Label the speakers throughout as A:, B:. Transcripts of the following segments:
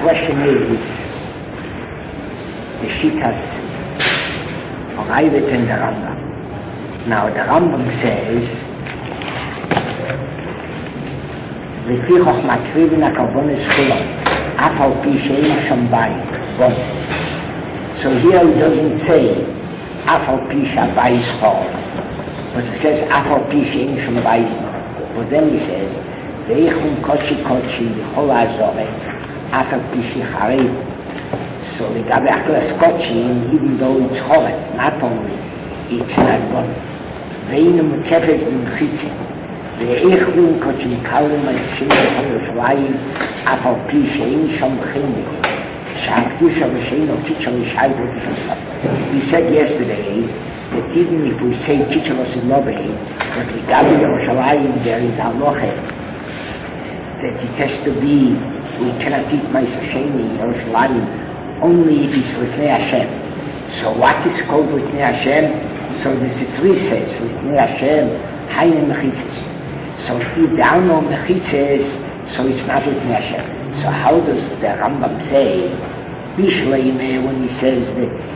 A: question is, the Shitas arrived in the Rambam. Now the Rambam says, לפי חוכמת קריבין הקרבונס כולו, אף על פי שאין שם בית. So here he doesn't say, אף על פי שהבית חור, but he says, אף על פי שאין שם בית. But then he says, ואיכון קודשי בכל האזורי, אף על פי שחריב. So לגבי אכלס קודשי, even though it's horrid, not only, it's not good. ואינו מוקפת במחיצה. ואיכון קודשי קלם על שם בכל ירושלים, אף על פי שאין שם חינס. שהקדושה ושאינו קיצ'ר ישי בו. We said yesterday that even if we say Kichelos in Lobby, but Ligabi Yerushalayim, there is halacha that it has to be, we cannot eat Ma'aser Sheni Yerushalayim only if it's Lifnei Hashem. So what is called Lifnei Hashem? So the Sifri says Lifnei Hashem, Hayin Mechitzes. So if there are no Mechitzes, so it's not Lifnei Hashem. So how does the Rambam say Bishleime when he says that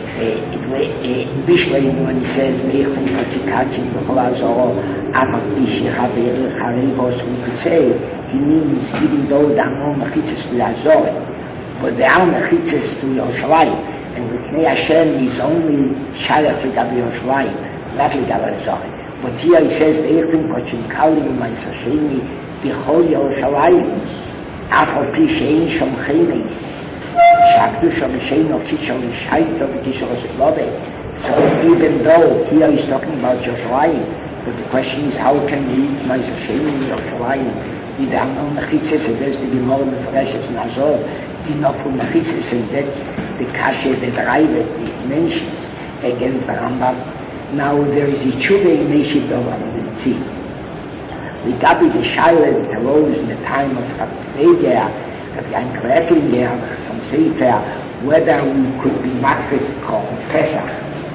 A: Bishleime when he says Meichum Kachikachim B'chol Azoro Aval Bishi Chaver Charivos, we could say he means even though there are no Mechitzes to Azor, but there are Mechitzes to Yerushalayim, and with Nei Hashem is only Shalach L'Gabi Yerushalayim, not L'Gabi Azor. But here he says Meichum Kachikalim Ma'aser Sheni B'chol Yerushalayim Aval Bishi Ein Shom Chemes שהקדושה ושאינו קיצ'ר לשייטו וקיצ'ר לסלובה. So even though here he's talking about Yerushalayim, but the question is how can we eat Ma'aser Sheni in Yerushalayim? If there are no mechitzes, and there's the Gemara Mefereshes in Azor, the Nofel mechitzes, and that's the kasha that Ravid mentions against the Rambam. Now there is a tshuva in Meshit Dover in the Tzim. Ligabi the Shaila that arose in the time of Rabbi Yain Kretlinger, some Sefer, whether we could be makrit called Pesach,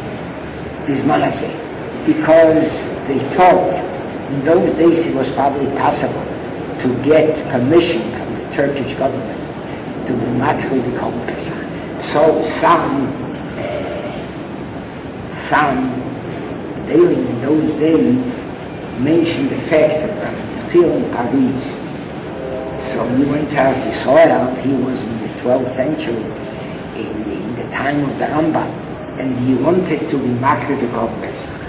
A: Bismanaseh, because they thought in those days it was probably possible to get permission from the Turkish government to be makrit called Pesach. So some dealing in those days mentioned the fact that the in Paris. So he went out to Israel, he was in the 12th century, in the time of the Rambam, and he wanted to be makrit of Pesach.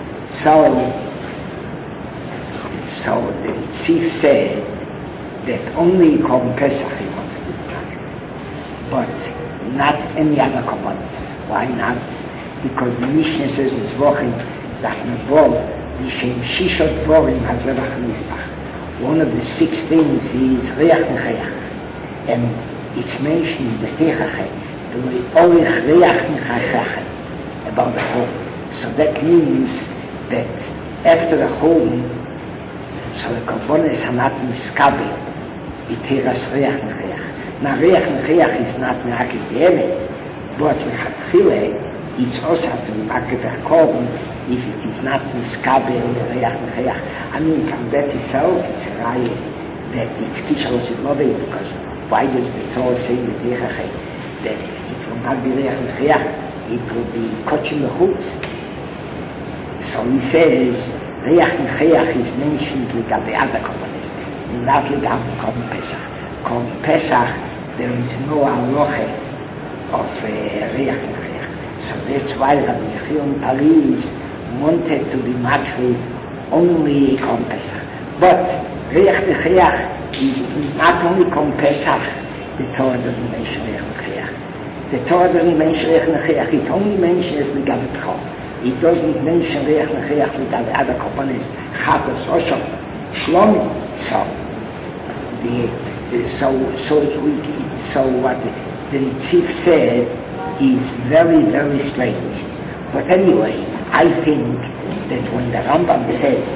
A: So the chief said that only Korban Pesach he wanted to be makrit, but not any other Korbanos. Why not? Because the Mishnah says in Zvochin, that Mevov, Yishem Shishot Vorim HaZevach Mizbach. One of the 6 things is Reach Nechayach, and it's mentioned in the Techachay, the Orich Reach Nechayach, about the home. So that means that after the home, so the Korbanos are not miskabe, it heras Reach Nechayach. Now Reach Nechayach is not Me'akid Yemen, but L'chatchile, it's also to be Makrit HaKorban if it is not Miskabe or Reach Nechayach. I mean, from that itself, it's a riot that it's Kishalos Idlove, because why does the Torah say in the Techachay that it will not be Reach Nechayach, it will be Kochim Lechutz? So he says, Reach Nechayach is mentioned L'gabe other Korbanos, not L'gabe Korban Pesach. Korban Pesach, there is no halacha of Reach Nechayach. So that's why Rabbi Yechiel in Paris wanted to be makrit only Korban Pesach. But Reach Nechayach is not only Korban Pesach. The Torah doesn't mention Reach Nechayach. The Torah doesn't mention Reach Nechayach. It only mentions L'gabe Tchol. It doesn't mention Reach Nechayach L'gabe other Korbanos, Chatos, Osham, Shlomi. So what the chief said is very, very strange. But anyway, I think that when the Rambam says,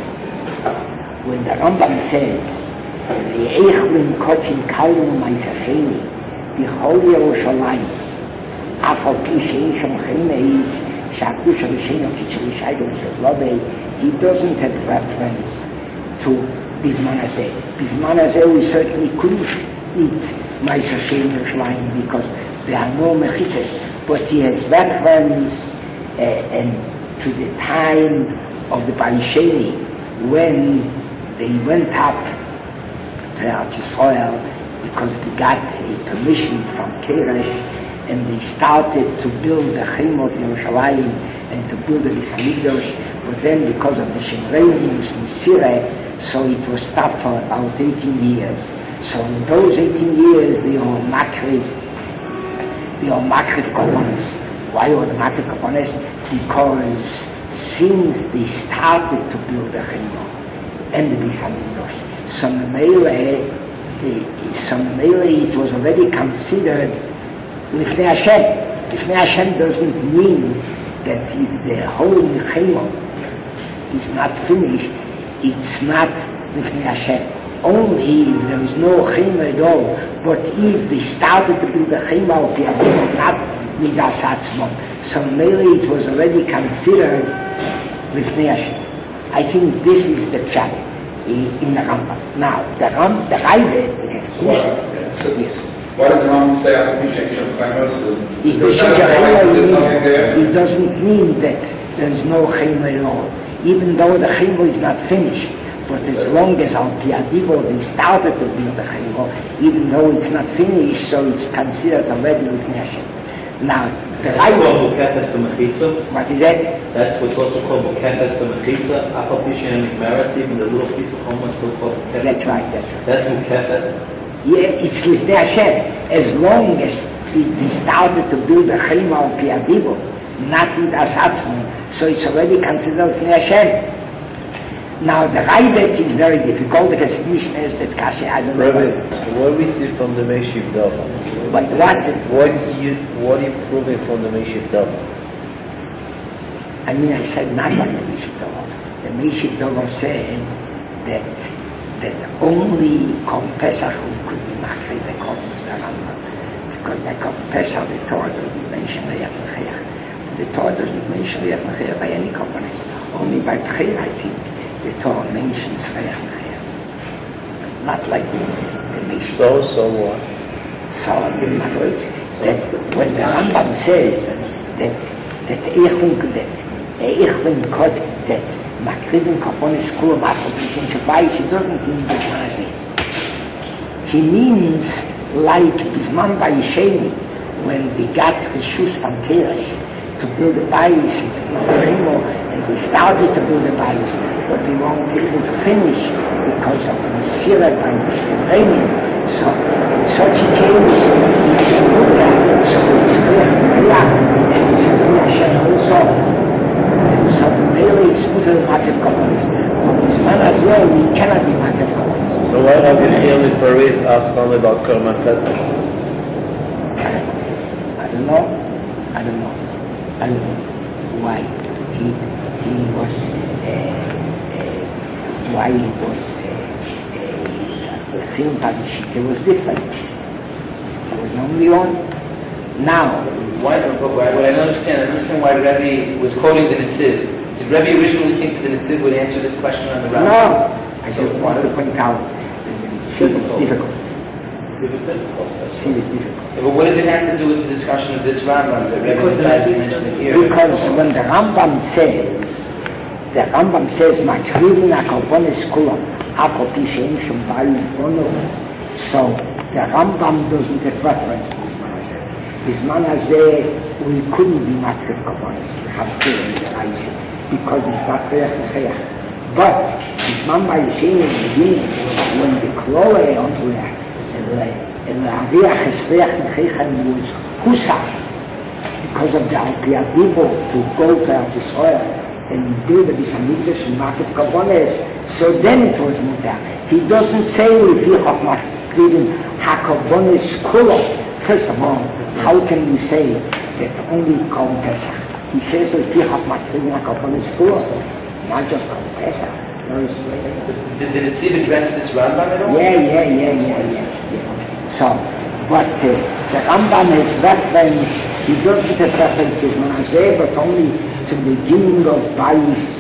A: Ve'eichlin kochim kalim Ma'aser Sheni B'chol Yerushalayim Af al pi she'ein shom chemes she'akdusha v'sheino kitchel l'shaydo v'sevlove, he doesn't have reference to Bismanaseh. Bismanaseh we certainly couldn't eat Meiser Shem Yerushalayim, because there are no mechitzas, but he has reference and to the time of the Barisheni, when they went up to Eretz Yisrael, because they got a permission from Keresh, and they started to build the Chem of Yerushalayim and to build the Beis Hamikdash, but then because of the Shemreim in Syria, so it was stopped for about 18 years. So in those 18 years, they are Makrif Korbanos. Why are the Makrif Korbanos? Because since they started to build the Chem and the Beis Hamikdash, so it was already considered Lifnei Hashem. Lifnei Hashem doesn't mean that if the whole Nechema is not finished, it's not Lifnei Hashem. Only if there is no Chema at all. But if they started to build the Chema of the Abim, not Midas Atzmon, so maybe it was already considered Lifnei Hashem. I think this is the pshat in the Rambam. Now, the Raive is clear.
B: Why does the Rambam say Application
A: It doesn't mean that there is no Chema at all. Even though the Chema is not finished, but as long as Al Piadivo they started to build the Chema, even though it's not finished, so it's considered already with Hashem. Now, the Raive, what is that?
C: That's what's also called Bukefes the Mechitza, Application Maris, even the little piece of homework still called Bukefes.
A: That's right.
C: That's Bukefes.
A: Yeah, it's Lifnei Hashem. As long as they started to build the Chema of Piadivo, not with Asatzman, so it's already considered Lifnei Hashem. Now the Raivet is very difficult because Mishnah is that Kashi, I don't know.
D: What we see from the Meishiv Dava?
A: But
D: what you proving from the Meishiv Dava?
A: I mean, I said not like the Meishiv Dava. The Meishiv Dava said that only Kol Pesach could be Machri the Korban the Rambam, because by Kol Pesach the Torah doesn't mention Reach L'Cheach. The Torah doesn't mention Reach L'Cheach by any Korbanis. Only by B'chir, I think, the Torah mentions Reach L'Cheach. Not like the Meishiv.
D: So what?
A: So in other words, that when the Rambam says that ich bin Gott, that Makridim Korbanos Kulam Application Shabbos, he doesn't mean this. He means like Bisman Vayisheni, when they got Rishus from Teresh to build the bayis and they started to build the bayis, but they weren't able to finish because of the Messiah by the raining. So in such a case, it's mutter, so it's and it's Hashem also. So really it's mutter Makriv Korbanos. But this man as well, we cannot be Makriv Korbanos.
D: So why have you Chil Paris asked only about Korban Pesach?
A: I don't know why he was film Padishik. It was different. It was only on now.
C: Why? What I don't understand why Rebbe was quoting the Netziv. Did Rebbe originally think that the Netziv would answer this question on the Rambam?
A: No, I just wanted to point out it's difficult.
C: But what does it have to do with the discussion of this Rambam that Rebbe decided to mention it here?
A: Because when the Rambam says, Makrivin HaKorbanos Kulam, Apo Pi She'en Shum Bayis Bono, so the Rambam doesn't have reference to Bisman Hazeh, we couldn't be Makriv Korbanos, because it's not Reach L'Cheach. But Bisman Vayisheni in the beginning, when the Klore of Reach, and the Reach is Reach L'Cheach was Husa, because of the Al-Piadivo to go to Eretz Yisrael and build the Beis Hamikdash and Makriv Korbanos, so then it was mutar. He doesn't say Lefichach Makrivin HaKorbanos Kulam. First of all, how can we say that only Korban Pesach? He says Lefichach Makrivin HaKorbanos Kulam, not just Korban Pesach.
C: Did the Netziv address this Rambam at all?
A: Yeah. So, but the Rambam has reference, he doesn't have references when I say, but only to the beginning of Bayis,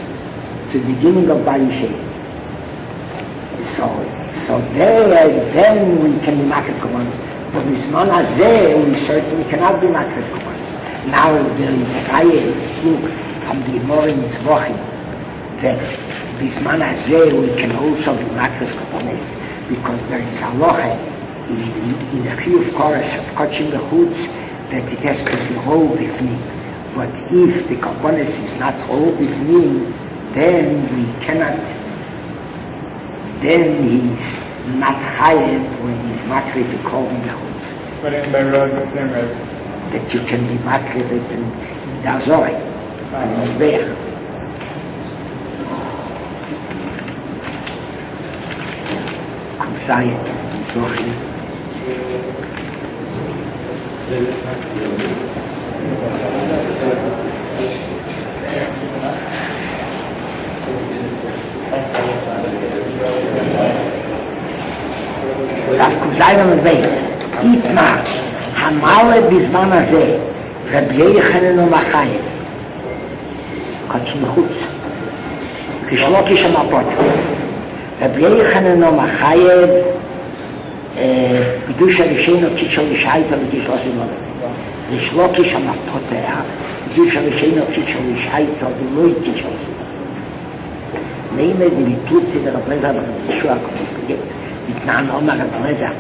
A: So there, then we can be Makriv Korbanos. But Bisman Hazeh, we certainly cannot be Makriv Korbanos. Now there is a Raya, look, from the Gemara in Tzvachim, that Bisman Hazeh we can also be Makriv Korbanos, because there is a locha in the Chiyuv Koresh of Kotchim Bechutz that it has to be whole Bifnim. But if the Korbanos is not whole Bifnim, then we cannot, then he's not chayev when he's makriv the korban bechutz.
B: But in by road, the same road.
A: That you can be makriv it in the Azorah, and in Mizbeach. Kufzayet, Mizrochim. Auf Kuzayn und Beis, Itma, Hamale Bisman Hazeh, Rabbi Yochanan Machayim, Kotchim Chutz, Kishlokish Amapot, Rabbi Yochanan Machayim, Kedusha Risheno Kitchel Rishaita V'Kishlosim Lodeh, Kishlokish Amapot, Kedusha Risheno Kitchel Rishaita V'Loi Kitchel Rishaita. Nehme die Beklutze der Rablezer bei Yeshua kommt, mit Namen Omar Rablezer,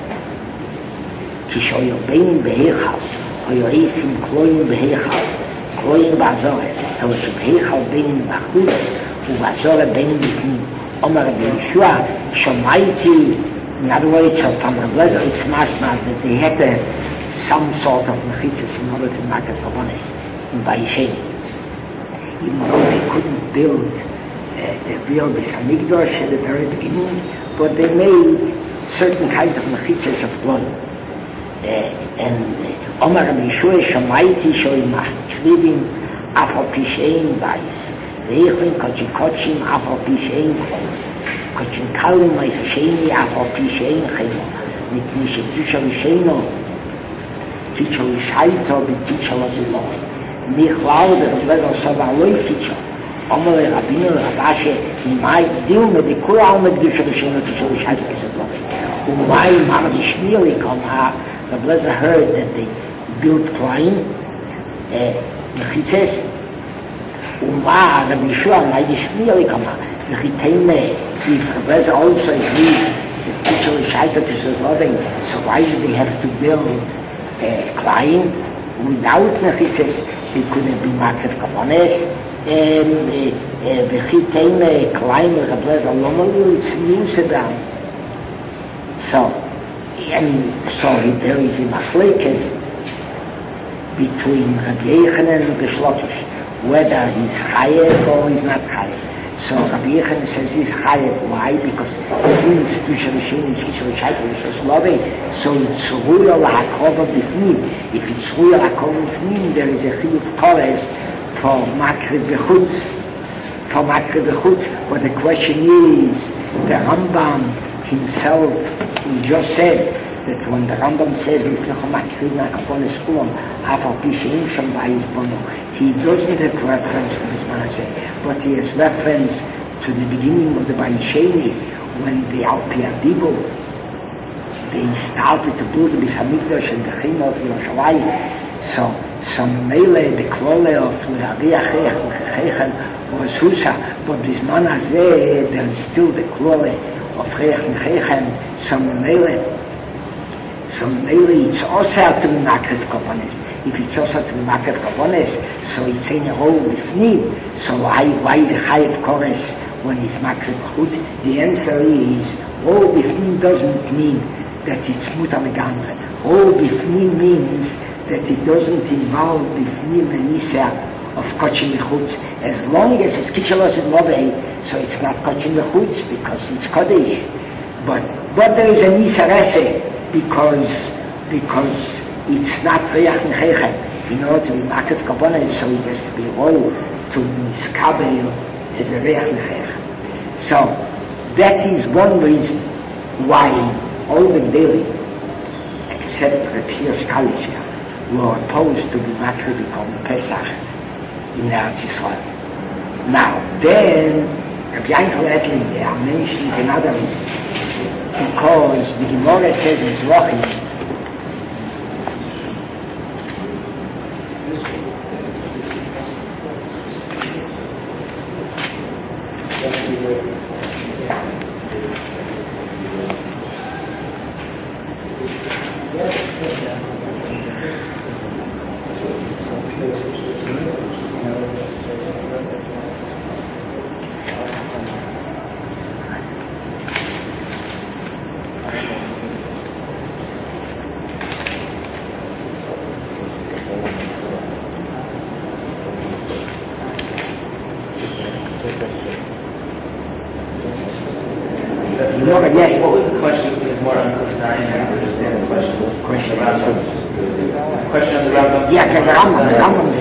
A: Kishoyo Bein Behechal, Hoyo Eisim Kloyin Behechal, Kloyin Bazores, aber so Behechal Bein Bachutz, und Bazore Bein Bifnim. Omar Rabbi Yeshua, Shomaiti, in other words, from Rablezer, it's mashma that they had some sort of mechitzes in order to make it Korbanos in Bayishem. Even though they couldn't build the real Beis Hamikdash at the very beginning, but they made certain kinds of mechitzes of blood. And Omar Rabbi Yeshua Shomaiti Shoim Machtrivim Afal Pishein Bais Veichin Kochin Kochin Afal Pishein Chol Kochin Kalim Mais Sheni Afal Pishein Chemo Mitni Shetisha Risheno Tisha Rishaito B'Tisha Lazilo Michlao Der Rabbeinu Sava Loi Tisha Omar Rabbeinu Rabashe Imai Dilme Dikula Alme Tisha Risheno Tisha Rishaito Kisatlo Umay Mardi Shmili Kama the Blazer heard that they built Klein, Mechitzes, Uma, Rabbi Yeshua, Maidish Mili Kama, Mechiteme, if the Blazer also agrees that actually Shaita to Sazloving, so why did they have to build Klein? Without Mechitzes, they couldn't be Makriv Korbanos, Mechiteme, Klein, the Blazer, Lomali, it's Yusedam. So, and so there is a machlekes between Rabbi Yochanan and Reish Lakish, whether he's chayev or he's not chayev. So Rabbi Yochanan says he's chayev. Why? Because since Kedusha Rishon is Kisha Rishaita V'Shoslovei, so it's Ruyah L'Hakova B'Fnim. If it's Ruyah L'Hakova B'Fnim, there is a chiyuv Kores for Makriv B'Chutz. For Makriv B'Chutz, but the question is, the Rambam himself, he just said that when the Rambam says he doesn't have reference to Bisman Hazeh, but he has reference to the beginning of the Bayisheni, when the Al-Piadibo, they started to build the Beis Hamikdash and the Chima of Yerushalayim. So Mele, the Klole of Le'ariach Echechem was Husa, but Bisman Hazeh, there is still the Klole of Reach Echechem, so Mele, it's also to be Makriv Korbanos. If it's also to be Makriv Korbanos, so it's in a hole with Fnim. So why is it Chayev Kores when it's Makriv Chutz? The answer is, all Bifnim doesn't mean that it's Mutar Legamre. All Bifnim means that it doesn't involve Bifnim and Nisa of Kotchim Bechutz. As long as it's Kishalos and Lobei, so it's not Kotchim Bechutz because it's Kodesh. But there is a Nisa Rese because it's not Reach Nechechem. In order to be Makriv Korbanos, so it has to be rolled to Miskabel as a Reach Nechechem. So that is one reason why all the daily, except Rabbi Yosh Kalisha, were opposed to be Makriv Korban Pesach in Eretz Yisrael. Now, then, Rabbi Yankel Ettlinger mentioned another reason, because the Gemara says in Zvachim Yes.
C: What was the question? Is more understanding and understand the question. Question on the Rambam.
A: Yeah, the Rambam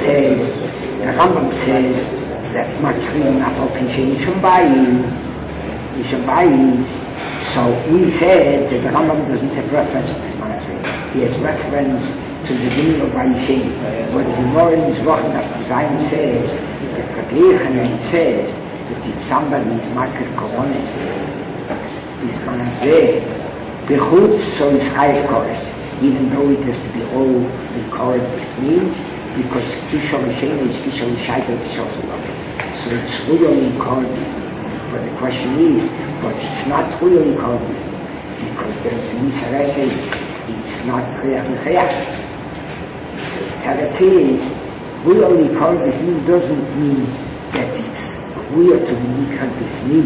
A: says that Makrim Afal you should buy. So we said that the Rambam doesn't have reference to this Makrim. He has reference to the beginning of Vayishem. But the Gemara in his Wochen of Zion says that Rabbi says that if somebody is Makir Koronis, is Manasveh, Bechutz, so is Chayiv Kores, even though it has to be all recorded with me, because Kishol Hashem is Kishol Shaitel Kishol Sulave. So it's really recorded with me. But the question is, but it's not really recorded with me, because there's a Nisarese, it's not Chayach L'Chayach. So Teretz is, really recorded with me doesn't mean that it's real to be recorded with me.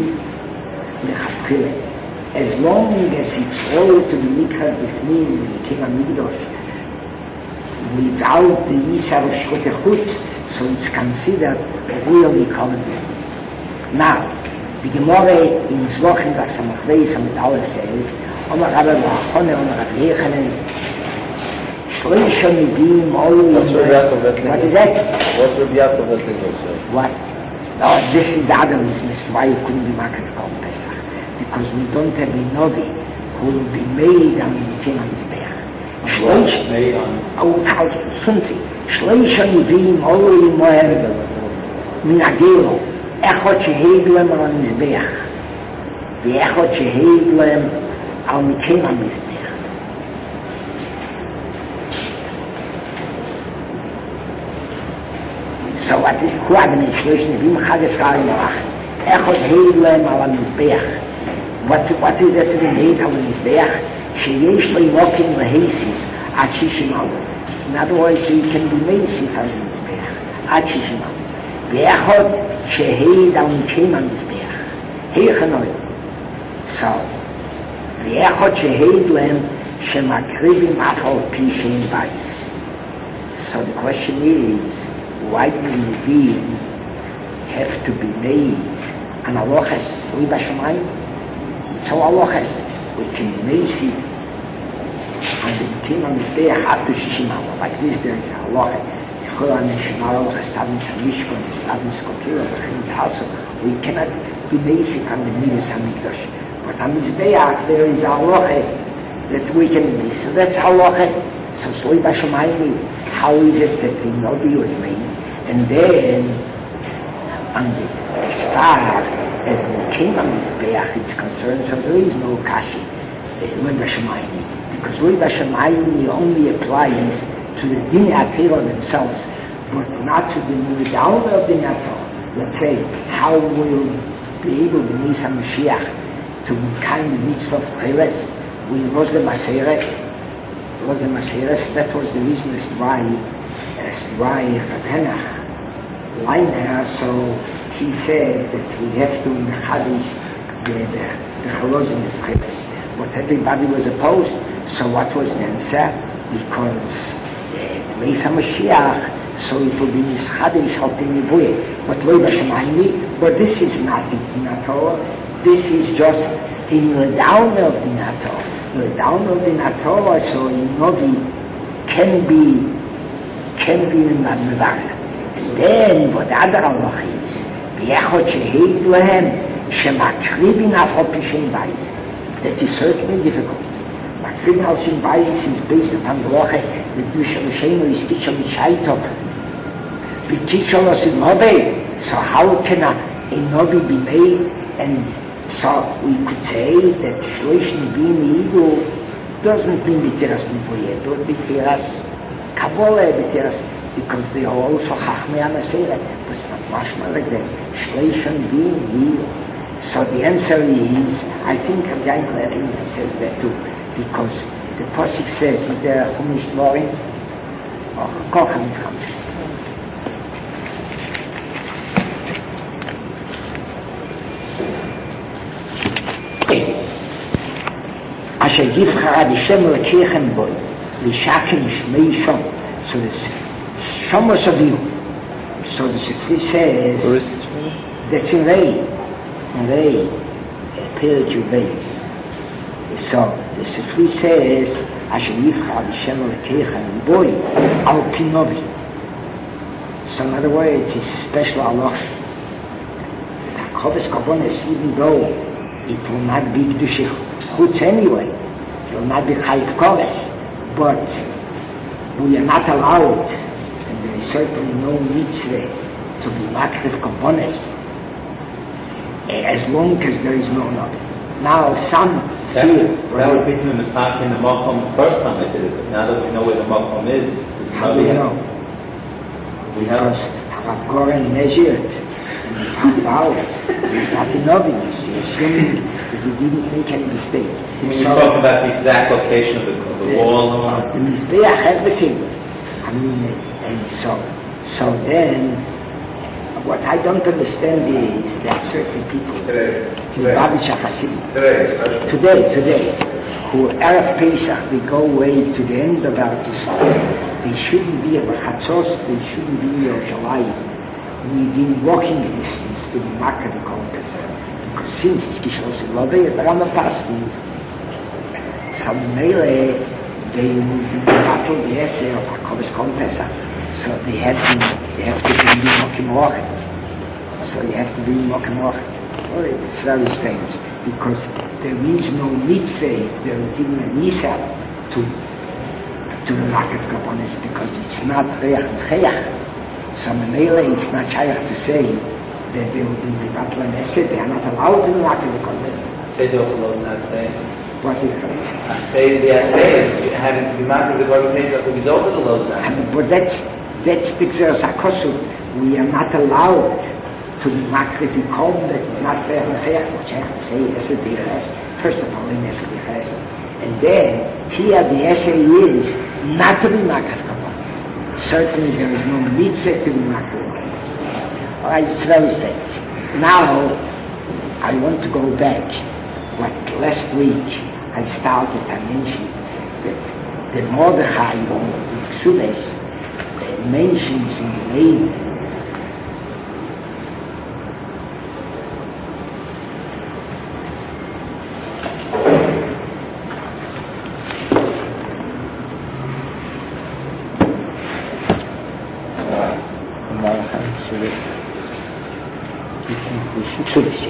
A: As long as it's all to be mikra b'fnim in the King HaMikdash, without the Yisar of Shkot Echutz, so it's considered really common. Now, the Gemara in Zwochen Daf Samach Beis Amud Aleph says, Omar Rabbi Bachone, Omar Rabbi Yechanan, Shloisha Neviim Olim. What is that?
D: What's Rabbi Yaakov Eltegal say?
A: What? Oh, this is the other reason why you couldn't be market called Pesach. Because we don't have a Novi who will be made on the King of Mizbeach.
C: Made on?
A: Sunzi. Shloisha Neviim Olim Mohem Min Agelo. Echot sheheid lem al Mizbeach. Ve'echot sheheid lem al King of Mizbeach. So what is who are the Shloisha Neviim Chagas Chayim Malach? Echot sheheid lem al Mizbeach. What is that to be made on the Mizbeach? Sheyesh lo yimokim lehesi ad shishim alo. In other words, so you can be meisif on the Mizbeach ad shishim alo. Ve'echot sheheid al mikim on the Mizbeach. Heichanoy. So, ve'echot sheheid lem shemakribim afal pi shein bais. So the question is, why do the Nevi'im have to be made an aloches liba shamayim? So aloches, we can make it and the King of Mizbeach after Shishimah. Like this, there is a aloche. We cannot be basic on the Midas HaMikdash. But on Mizbeach, there is a aloche that we can be. So that's aloche. So Sloi Bashamayim, how is it that the Novi was made? And then, on the star, as the King of Mizbeach is concerned, so there is no kashi, Lui Bashamayim, because Lui Bashamayim only applies to the Din HaTorah themselves, but not to the Nidal of Din HaTorah. Let's say, how will be able to Nisa Mashiach to kind of mitzvah of Cheles? We was the Maseret, that was the reason as to why Rav Leiner, so he said that we have to mechadish the chalozim of Cheles. But everybody was opposed. So what was the answer? Because the Meis HaMashiach, so it will be mischadish al pi nivuye. But lo b'shamayim. But this is not in Din HaTorah. This is just in the down of Din HaTorah. The down of Din HaTorah, so in Novi can be in the Mevarech. And then what the other halach is, v'echot sheheid lehem shemakribin afal pi shein bais. That is certainly difficult. Makribin al shein bais is based upon the halacha that Dushal Shemu is Kishal Shaitov. V'kishal asid Novi. So how can a Novi be made? And so we could say that Shloish Nevi'im Yigu doesn't mean B'tiras Nevuye, but B'tiras Kabbalah B'tiras, because they are also Chachmei HaMaseret, but it's not mashma like that. Shloish Nevi'im Yigu. So the answer is, I think Rabbi Yaakov Eltegal says that too, because the Pasuk says, is there a Chumash Dvarim? Oh, Kochan Chumash. Asher yivchar Hashem l'keichem boi, l'shakim shmei shom. So the Shomos of you. So the Sifri says, that's in Rei. In Rei, Perek base. So the Sifri says, Asher Yivcha Hashem Elokecha Boy Al Pinovi. So in other words, it's special halacha. The Kovis Kavonis, even though it will not be Kedushah Chutz anyway, it will not be Chayik Kovis, but we are not allowed, and there is certainly no mitzvah to be Makrif Kavonis, as long as there is no Navi. Now some feel...
E: That would be the Masach in the Makom the first time they did it, but now that we know where the Makom is...
A: How do you know? Because Rav Goren measured and he found out he's not in obvious. He assumed that he didn't make any mistake.
E: When you talk about the exact location of the wall,
A: the Mizbeach, everything. I mean, and so then, what I don't understand is that certain people, Lubavitch Hasidim, today, who Erev Pesach, they go away to the end of our Israel. They shouldn't be at Chatzos, they shouldn't be in Yerushalayim. Within walking distance to the Makkah and Kolkes. Because since it's Kishos Love, it's the Rama Paskin. Some Mele, they will be battle the essay of Hakovas Kolkes. So they have to be Mokim Rochet. So you have to be Mokim Rochet. Oh, it's very strange. Because there is no mitzvah, there is even a nisa to the Makkah Kabonis, because it's not Reach and Chayach. So Mele, it's not Shayach to say that they will be Battle and Esed, they are not allowed to be Makkah Kabonis.
C: Say the Ochalos Asay.
A: What is it?
C: Say the Asay, having to be Makkah the Gorgon Pesach will be over the Losas.
A: But that's the Gzeras HaKosu. We are not allowed to be Makkah if you call them that it's not Reach and Chayach, which I have to say Esed Biches. First of all, in Esed Biches. And then, here the essay is not to be Makkah Kabonis. Certainly there is no mitzvah to be Makkah Kabonis. Alright, it's very strange. Now, I want to go back. What last week I started, I mentioned that the Mordechai in Ksubes mentions in the name Ksubes.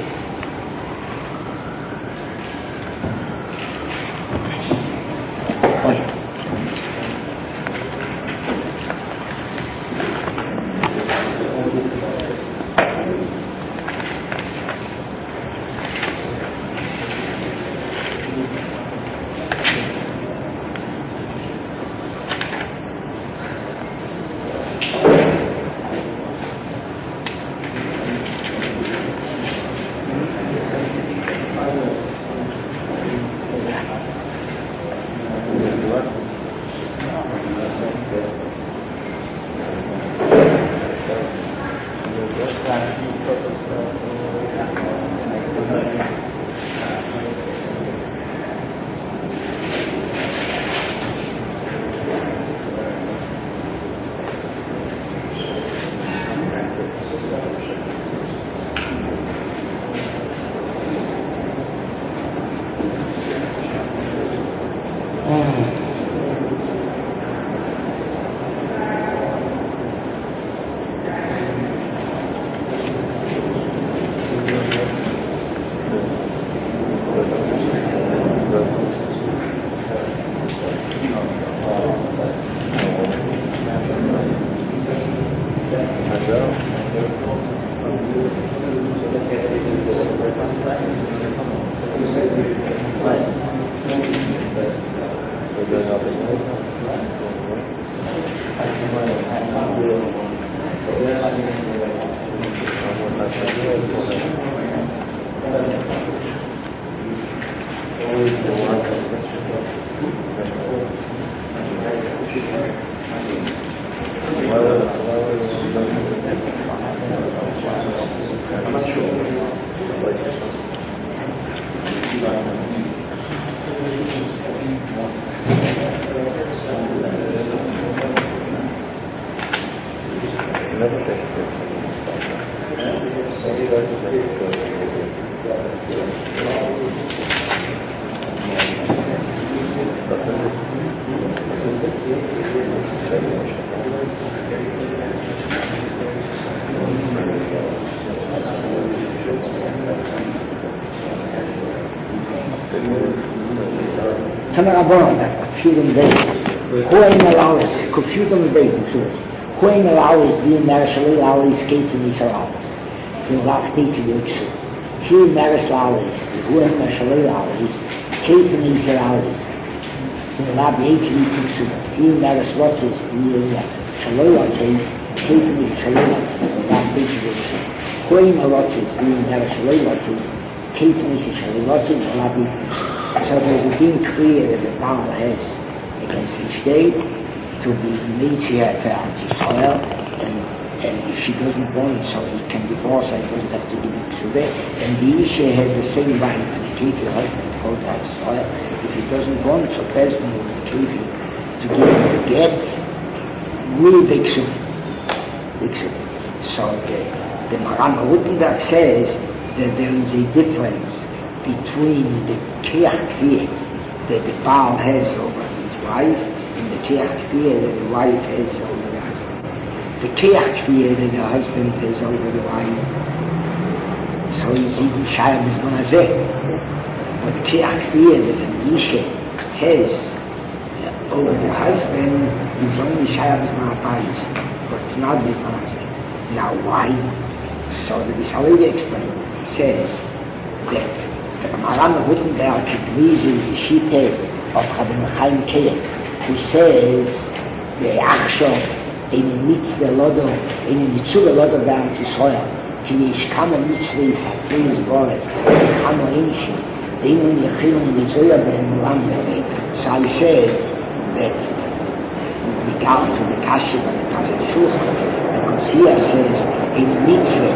A: Tanarabon, that kufiyum beis. Kohen alawis, kufiyum beis, Kohen alawis, being Marashali alawis, Keitun Yisraelis. The Lach needs to be true. Here Marashali, Kohen Marashali alawis, Keitun Yisraelis. The Lab needs to be true. Here Marashlotis, the Shalotis, Keitun Yisraelis. The Lab needs to be true. Kohen alawis, being Marashali, Keitun Yisraelis. The Lab needs to be true. So there's a thing clear that the Baal has against the state to be Mitzvah to Israel, and if she doesn't want, so he can divorce her, he doesn't have to give it to her. And the Isha has the same right to give her husband to go to Israel. If he doesn't want, so Bezdin will give him to give him the get, really big soup. So the Maram Rutenberg says that there is a difference between the Kiach Kfir that the Baal has over his wife and the Kiach Kfir that the wife has over the husband. The Kiach Kfir that the husband has over the wife, so he's even Shayam is Manazeh. But Kiach Kfir that the Isha has over the husband is only Shayam is Manapais, but not is Manazeh. Now why? So the Bishalei explains, he says that Maran Rutenberg agrees with the Shite of Rabbi Chaim Keir, who says the Achshov in the Mitzvah Lodo, in the Mitzvah Lodo down to Israel, ki yesh kamo mitzvahs ha'treis bores, kamo inshi, einu yechilum mizoya be'emulam b'nei. So I said that with regard to the Kashiv and the Kashiv Shulchan, because here says in the Mitzvah,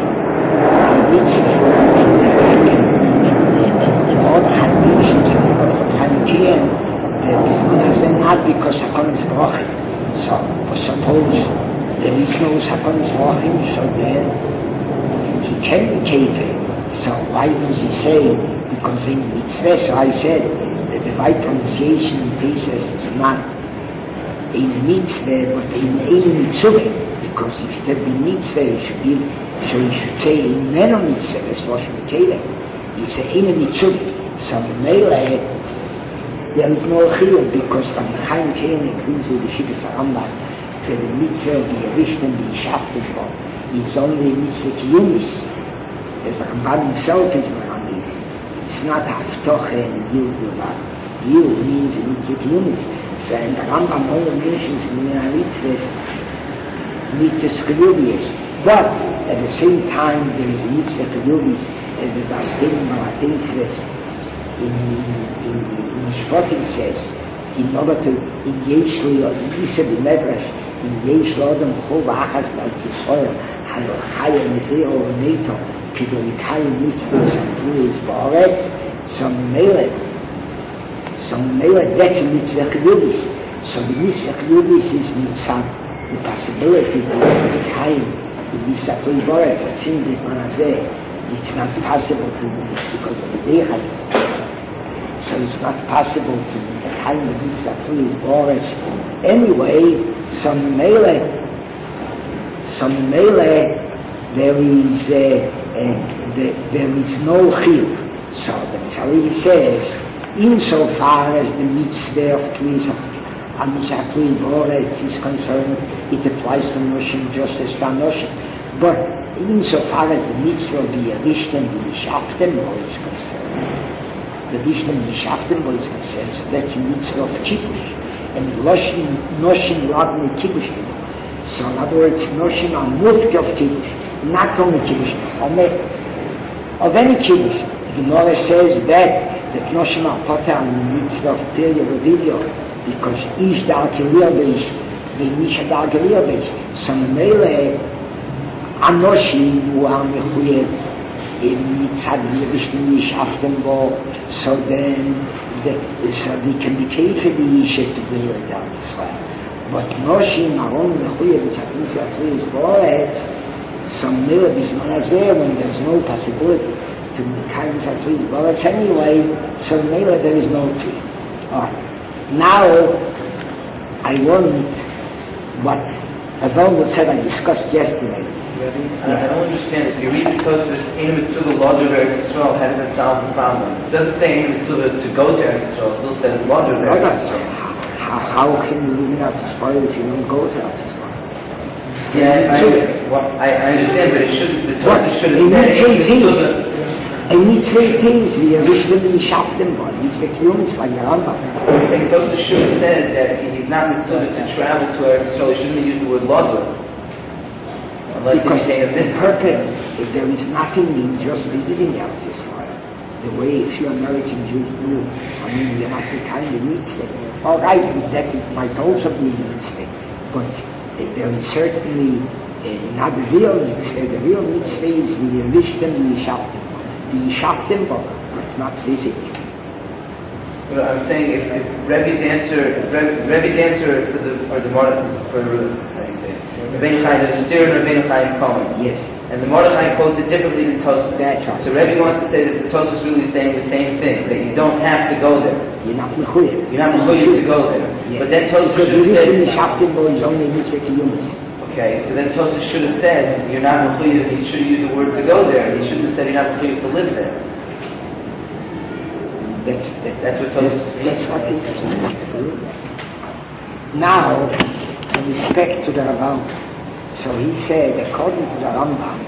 A: all transitions in the Word of Chaim there is not because Hakon is Rochim. So, suppose there is no Hakon is Rochim, so then he can be Kefer. So why does he say? Because in Mitzvah, so I said that the right pronunciation in Pesach is not in Mitzvah, but in Mitzvah. Because if there be Mitzvah, he should say in Meno Mitzvah, that's Rosh Mikele. He said in Mitzvah. So Mele, there is no chiyuv because the Chaim Keir agrees with the Shittas Rambam that the mitzvah be erwischt and be shafted for is only a mitzvah kiyumis. As the Rambam himself is Rambam, it's not haftoche and yud but yud means a mitzvah kiyumis. So and the Rambam only mentions in the mitzvah kiyumis. But at the same time there is a mitzvah kiyumis as the Basdim Malatin says. In Shvotim says, in order to engage to your Yisa the Medrash, engage to Adam Chol V'achas B'al Yisrael, Halochaya Mizeo Neto, Kidorikayim Mitzvahs and Ruiz Ba'aretz, some Mele, that's a Mitzvah Chiyuvis. So the Mitzvah Chiyuvis is Mitzvah, the possibility to Kidorikayim, the Mitzvah Chiyuvis Ba'aretz, but since the Manazeh, it's not possible to do this because of the Deichai. So it's not possible to be the kind of this Please Boris. Anyway, some mele, there is no chiyuv. So the Mishalei says, insofar as the mitzvah of Please Boris is concerned, it applies to Noshim just as to Noshim. But insofar as the mitzvah of the Yerishtem, the Shaftem, is concerned, the Rishtem Yishaftem was concerned, so that's the mitzvah of Kiddush. And Noshim Ladne Kiddush. So in other words, Noshim are Mufti of Kiddush, not only Kiddush, of any Kiddush. The Gemara says that Noshim are Potter on the mitzvah of Pirya Revidio, because Ish Dar Keliyah Beish, Ve'Nisha Dar Keliyah Beish. So Mele, Anoshim who are Mechuyev, in Mitzad Yerishtim Yishaftem Bo, so then so they can be paid for the Yishet to bring it down to Israel. But Noshim are only Mechuyev, which are Mitzad Please Boret, some Mele Bismanazeh, when there's no possibility to be kind of Mitzad Please Boret anyway, so Mele there is no key. Alright. Now, I want what Adon said I discussed yesterday,
C: I don't understand this. You read the Tosfos, Ein Mitzvah Lodder Eretz Yisrael, how does that solve the problem? It doesn't say Ein Mitzvah to go to Eretz Yisrael, it still says Lodder Eretz Yisrael.
A: How can you live in Eretz Yisrael if you don't go to Eretz Yisrael?
C: Yeah, I understand, but it shouldn't, the Tosfos should have said Ein Mitzvah.
A: Ein Mitzvah things, we are Rishlim and Shaftim, Mitzvah Kiyumis, like the Rambam.
C: The Tosfos should have said that he's not Mitzvah to travel to Eretz Yisrael, he shouldn't have used the word Lodder.
A: Because the purpose, if there is nothing in just visiting Eretz Yisrael, the way a few American Jews do, I mean, you're not the kind of mitzvah. All right, that it might also be a mitzvah, but there is certainly not the real mitzvah. The real mitzvah is the Rishtem and the Shaftim. The Shaftim, but not visiting.
C: Well, I'm saying if Rebbe's answer for the Rabbeinu Chaim, there's a steer in Rabbeinu Chaim Cohen.
A: Yes.
C: And the Mordechai quotes it differently than Tosfos.
A: That's right.
C: So Rebbe wants to say that the Tosfos is really saying the same thing, that you don't have to go there.
A: You're not mechuyev.
C: You're not mechuyev to go there.
A: Yes.
C: But then Tosfos
A: because
C: should have said...
A: Shaftim is only mitzvah kiyumis.
C: Okay, so then Tosfos should have said you're not mechuyev, he should have used the word to go there. He shouldn't have said you're not mechuyev to live there. That's what Tosfos means.
A: That's what it is. Now, in respect to the Rambam, so he said, according to the Rambam,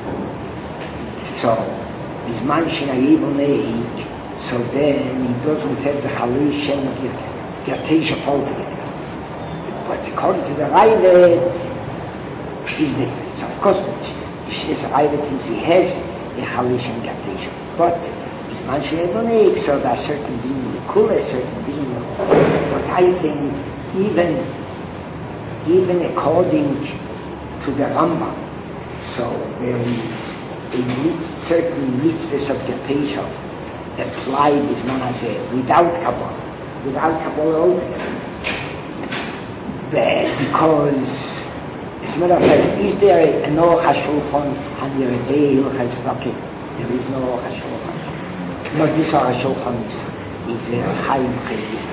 A: so his man should have even age, so then he doesn't have the halation of the Gerteisha Folge. But according to the Raivet, he's different. So of course, the Raivet thinks he has the halation of Gerteisha. But his man should have even age, so there are certain beings in the Kula, certain beings in the Kula. But I think even according to the Rambam, so there is a certain mitzvahs of Gerteisha applied as man has said, without Kabbalah altogether. Because, as a matter of fact, is there an Aruch HaShulchan and there is a Hilchas Vakeh? There is no Aruch HaShulchan. Not this Aruch HaShulchan is a Chaim Chayim.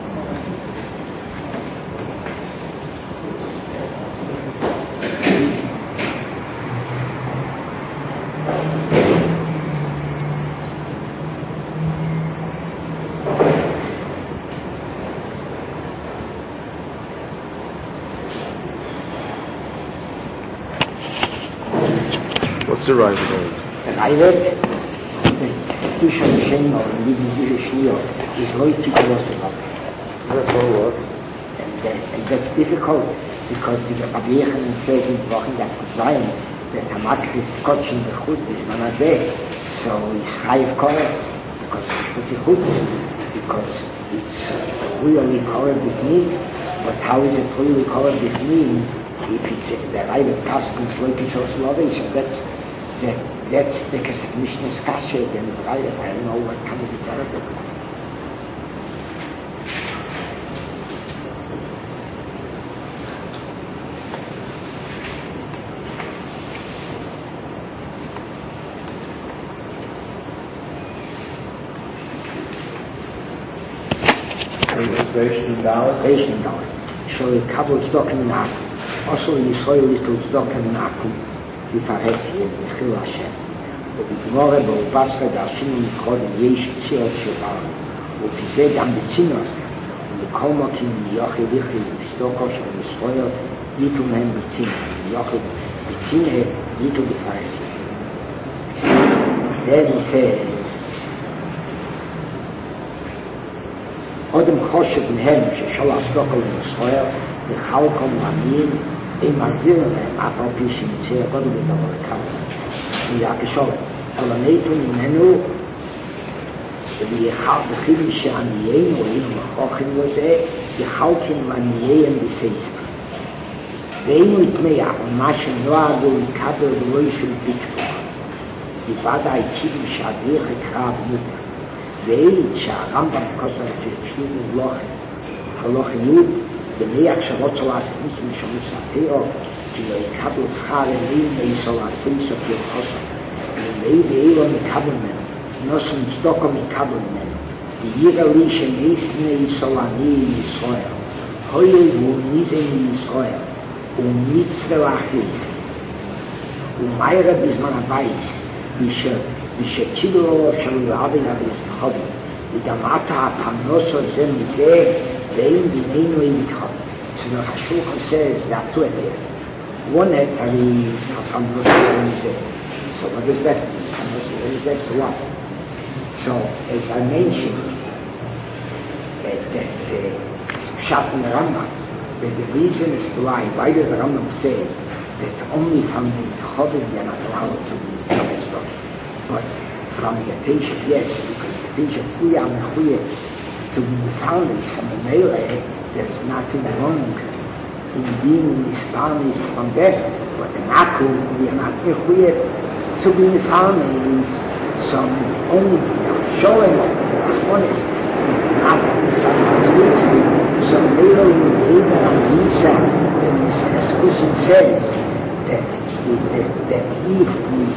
D: What's the right word?
A: The Raivet, that Dusha Shema, or even Dusha Shliot, is loyalty to yourself.
D: That's all what?
A: And that's difficult, because the Rabbi Yechanan says in Wochen that Zion, that Hamakris Kotchim Bechut is Manazeh, so it's Chayiv Kores, because it's Chut, because it's really covered with me. But how is it really covered with me if it's the Raivet Paskins loyalty to yourself? So that's the Mishnah's Kasha against Raivet. I don't know what kind of the terror of
D: Reishon
A: Dalet. So the Kabul Tzedakah in Akum. Also in Israel is to Tzedakah in Akum. Die Verhessie in Chil Hashem. Und die Gemorre bei Ubasra der Ashinu Mikodem Yesh Tziot Shabbat. Und die Zeh גם בצינות. Und die Kolmokin Yochi Lichri Tzedakah של Israel ייתו מהם בצינות. Yochi בצינות ייתו בפרהסיה. Then he says, Odem Choshev מהם ששול הסטוקה לישראל וחלקום מאמין אם מחזיר להם אף על פי שנמצא קודם לדבר לכמה. ויעקשול, אלא נטו ממנו ויחל בחילים שעניינו היינו מכוחים לזה יחלקים לענייהם בסייסה. והיינו התמיה ומה שנועדו לקבל ולא של ביקפו. דיבד העיצים שהדריך הקרב מותר. והעיד שהרמב"ם כוסר ששליט מלוכן, הלוכן יוד, ומייח שרוצו להסניס משמוס התיאו, כי לא יקבל שכר אלים ויסו להסניס אותי כוסר. ומאי ואילו מקבל ממנו, נוסן צדוקו מקבל ממנו, וירא לי שנסנה יסולני מישראל, הוי והוא ניזה מישראל, ומצווה להכניס. ומהר בזמן הבייס, ושקיבלו של רבי נסתחובי, וגמרת הפרנוסו זה מזה, ואין בינינו עם מתחובי. So the Hashulchan says there are two ideas. One is הפרנוסו זה מזה. So what does that mean? הפרנוסו זה מזה, so what? So as I mentioned, that Pshat in the Rambam, that the reason is why does the Rambam say that only from the Tachovim they are not allowed to be stock, but from the Ateshav, yes, because the Ateshav Kuya Mechuye to be found from the Melee, there is nothing wrong in being Nispanis from there, but the Naku, we are not Mechuye to be found is some only showing of honest, not some so Melee in the Eden and Lisa, as Kusim says, that if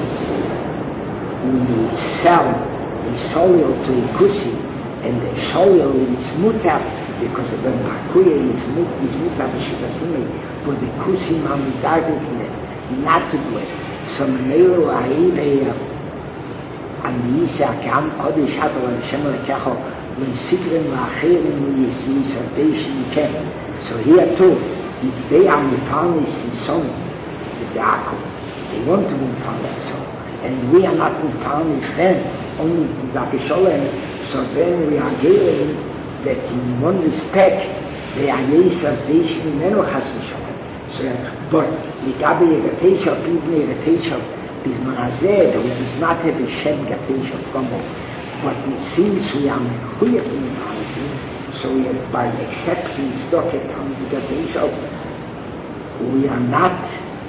A: we sell a soil to a kusi and the soil is mutar because the makuya is mutar but the kusi mamidaget not to do it. So Melo Aida and Yisa Kam Kodesh Hator and Shemal Kacho when Sikrim Lacherim we see salvation can. So here too, if they are Mufanish son the Akko, they want to Mufanish son. And we are not Mufanish then, only Zakisholem, so then we are giving that in one respect they are Yei salvation in Eno Chasvishon. So, but the Gabi Yegateshav, even Yegateshav, is Manazeh, that we does not have a Shem Gateshav from them. But it seems we are Mechuyat in Manazeh, so we are, by accepting Stocket from the Gateshav, we are not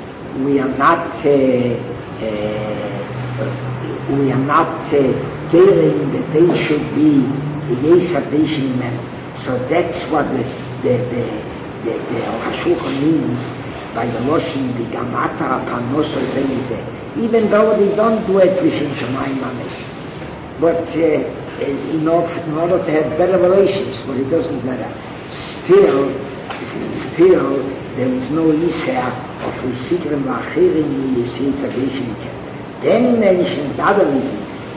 A: feeling that they should be a Yesabation men. So that's what the Hashulchan means by the Loshin, the Gamata, Panoso, Zenize. Even though they don't do it within Shemayim Mamesh. But is enough in order to have better relations, but it doesn't matter. Still, there is no Isser of Sikrim Lacherim Yesei Salvation. Then he mentions the other reason,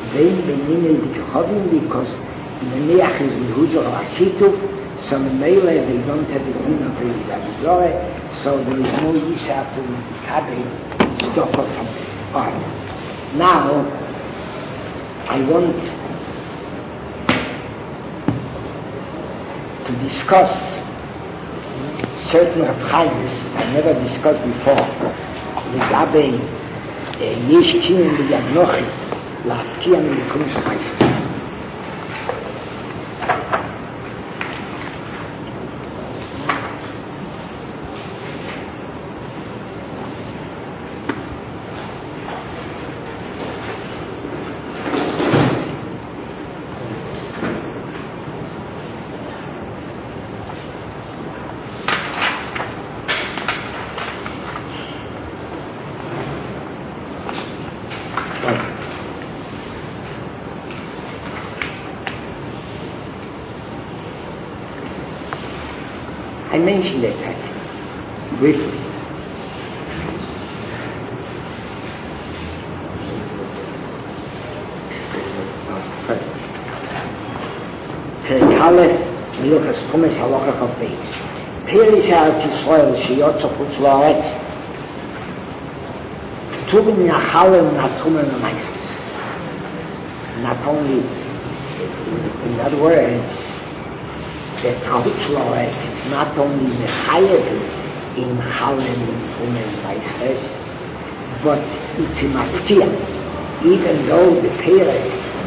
A: because in the Neach is Behuzor Ashituf, so in Mele they don't have the din of the Yizore, so there is no Isser to Kabe stop her from it. Alright. Now, I want to discuss certain Rafchayis I never discussed before. Regarding Yesh Kiyum B'Yavnochi La'afkiya M'Likum Sh'Maisis. I mentioned that briefly. Perek Aleph, Milchas Chumash Halacha Chav Beis. Peris Eretz Yisrael sheyotzu chutz la'aretz, pturim min hachalel min hatruma min ha'maisos. Not only, in other words, that chutz la'aretz is not only mechayev in chalel min truma min ha'maisos, but it's a maftia. Even though the peris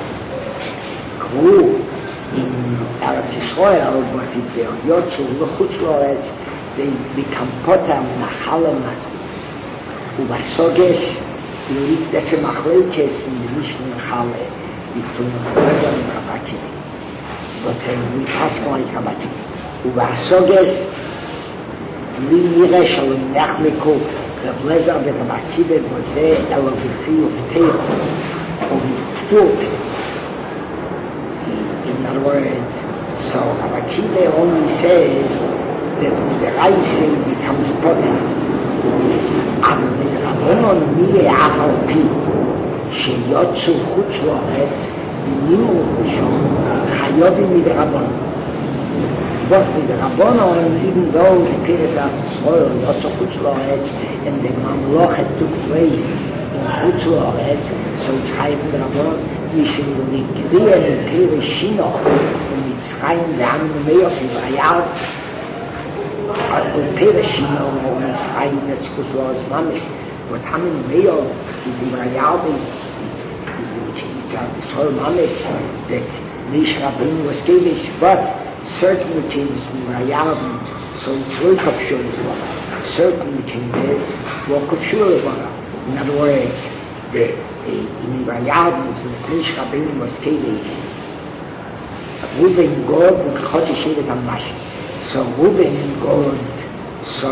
A: grew in Eretz Yisrael, but if they are yotzu l'chutz la'aretz, they become potam nachalem uvasoges. That's a machlekes in the Mishnah Chale between Rabbezer and Rabaki. But we pass like Rabaki. Uvasoges li yireh shalom nechleku Rabbezer v'Rabaki b'zeh elovifi ufteir uviftur. In other words, so Rabaki only says that the Raisi becomes potam. אבל מדרבנן מי אף על פי שיוצאו חוץ לארץ ונמרחו שם חייבים מדרבנן. But with the Rabbanon, even though the Piras of Israel, Yotzo Chutz La'aretz, and the Mamlochet took place in Chutz La'aretz, so it's Chayiv with the Rabbanon, Yishim L'Kriya L'Piras Shinoch, ומצרים לעם נמיות וביער, L'Piras Shinoch ומצרים נצחוץ לארץ ממש, but Am Nmeyot is in Bayar, it's Israel Mamish, that Mish Rabbeinu was Kevish, but certain things in Rayavim, so it's like of Shulevara. Certain things work of Shulevara. In other words, in Rayavim, the Mish Rabbeinu was Kevish. Ruben God and Chotzi Shevet HaMash. So Ruben God, so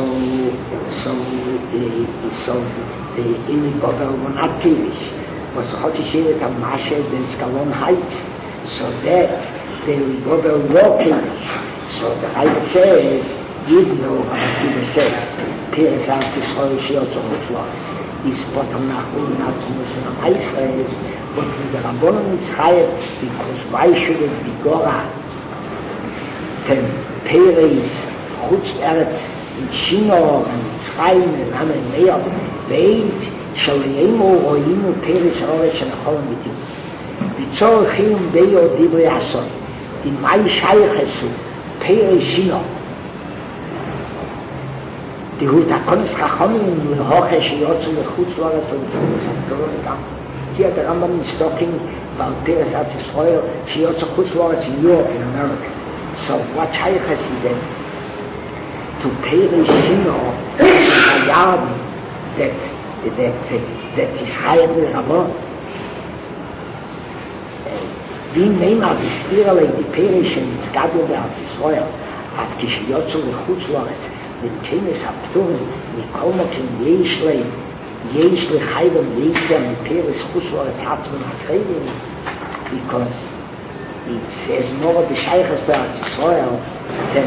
A: Ili Bovel were not Kevish. But Chotzi Shevet HaMash, the Skalon Heights. So that they will go there walking. So the Hayat says, you know what Akiva says, Piras Eretz Yisrael Sheyotzo Chutz La'aretz, is bottom nachum not Muslim Israel, but with the Rabbanon Mitzchayim, because why should it be Gora? Then Piras Chutz Eretz in Shinar and Mitzchayim and Am Nmeyot, Veit Shaliyemu Roimu Piras Eretz Shenachol Mitim. וצורכים דיו דיברי אסון, עם מי שייכסו, פרש שינו. דהות הקונס חכמים להוכש שיוצאו לחוץ לארץ ולתחומס המטורון גם. כי את הרמב"ם מסתוקים ועל פרס ארץ ישראל שיוצאו חוץ לארץ in Europe, in America. So what שייכס is it? To פרש שינו, הירד that is חייב לרבון. wie nehmer bestirle die perischen Skadel der Israel hat כשיוצאו לחוץ לארץ וכנס הפטורים מקומקים יש לחייבם לייסר מפרס חוץ לארץ עצמם הקרבים because it says more of the Sheikhs der Israel than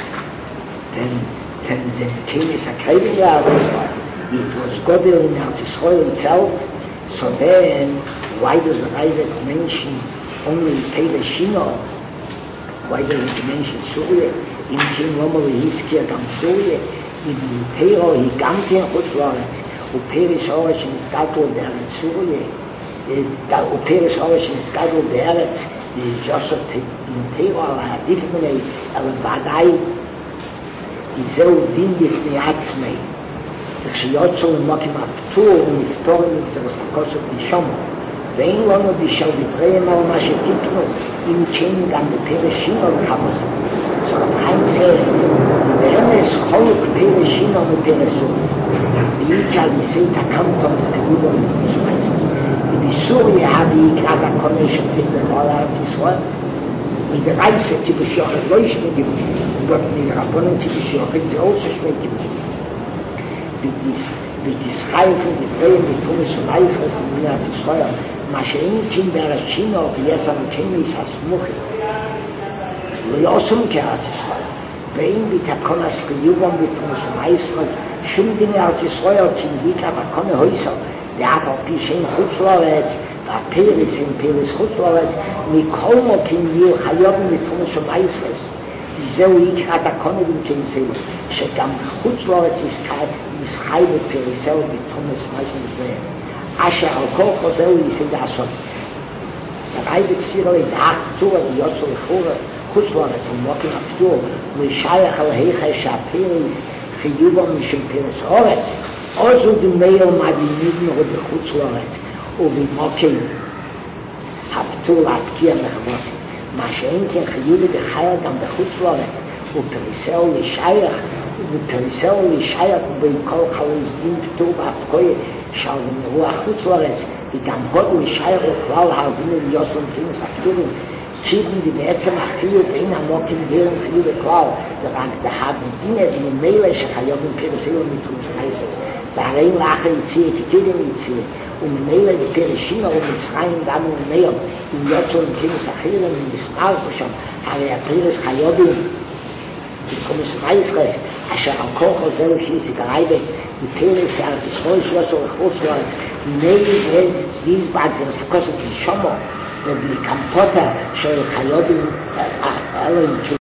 A: כנס הקרבים der Israel. It was Godel in Israel itself, so then why does the Ravid mention only Pele Shino? Why doesn't he mention Syria? In Kim Lomel Hiskia Gam Syria, in Tero he Gamken Chutz La'aretz, Uperish Orish in Skadol Be'eretz Syria, Uperish Orish in Skadol Be'eretz, Joshua in Tero ala Adifnei, ala Vadai, Izeu Din Bifnei Atzmei, כשיוצאו למוקים הפטור ונפטורים לגזרוס הכוסף נשומו ואין לנו בשל דבריהם על מה שתיקנו אם כן גם בפרשים על כבוסים. So Chaim says, באמס חולק פרשים על פרסום ואיכה ליסי תקמתום ותגודו לזמסמייסס ובסוריה הבאיקרת הקונה של תגדל על ארץ ישראל מדרייסה תבשיוחת לא ישמי גיבוש ובאת מרבונן תבשיוחת זה also שמי גיבוש ותשחייפו דבריהם בתחומס ומייסרס במדינת ישראל מה שאין כן בארשינו ויסם כמיס הסמוכים לא יעשום כארץ ישראל ואין בתקון הסקיובם בתחומס ומייסרס שום דיני ארץ ישראל כנביקה בקון הויסר ואף על פי שאין חוץ לארץ והפרס עם פרס חוץ לארץ מכל מוקים יהיו חייבים בתחומס ומייסרס זהו יקרת הקונדים כנזלו, שגם חוץ לארץ ישחי בפריסל בתחומס מייסן דבריהם. אשר על כל חוזהו יסד לעשות. הרי בציר על ידעת פטור ויוצא לחוץ לארץ ומוקים הפטור וישייך על היחס שהפריס חיובם משל פריס אורץ, עוזו דמי ומדינים עוד בחוץ לארץ ובמוקים הפטור להתקיע מחבוסים. מה שאין כן חיובי דחיה גם בחוץ לארץ ופריסל לשייך ובכל חלוץ דין פטור בהפקויה של רוח חוץ לארץ וגם הודו לשייך לכלל הרבינו ליוסם כנס הפטורים שיבן די בעצם החיוב אין המוקים דרם חיוב לכלל ורק דהד מדינה וממילא שחייבים פריסל ומתחוץ מייסס והרי לאחר יציאה כתירים יציאה וממילא בפרשינה ומצרים גם וממילא אם יוצאו לכנס אחרים ומסמר שם הרי הפריס חייבים בתחומס מייסרס אשר על כל חוזר שיסי גרייבת
F: the Teres out, the Chosh Yosel Chosra, maybe these bags are because of the Shomo, the Kampota, Shel Chayobim, Ellen